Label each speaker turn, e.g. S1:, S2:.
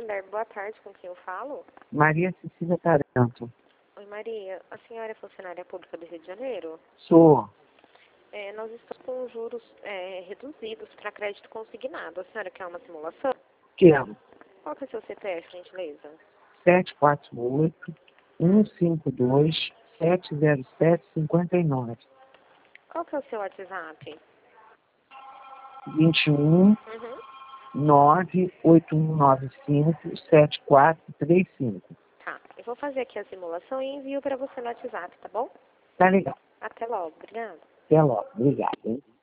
S1: Santander, boa tarde, com quem eu falo?
S2: Maria Cecília Taranto.
S1: Oi, Maria. A senhora é funcionária pública do Rio de Janeiro?
S2: Sou.
S1: Nós estamos com juros reduzidos para crédito consignado. A senhora quer uma simulação?
S2: Quero.
S1: Qual que é o seu CPF, gentileza?
S2: 748-152-707-59.
S1: Qual que é o seu WhatsApp?
S2: 21
S1: Uhum.
S2: 98195-7435.
S1: Tá. Eu vou fazer aqui a simulação e envio para você no WhatsApp, tá bom?
S2: Tá legal.
S1: Até logo. Obrigada.
S2: Até logo. Obrigado, hein?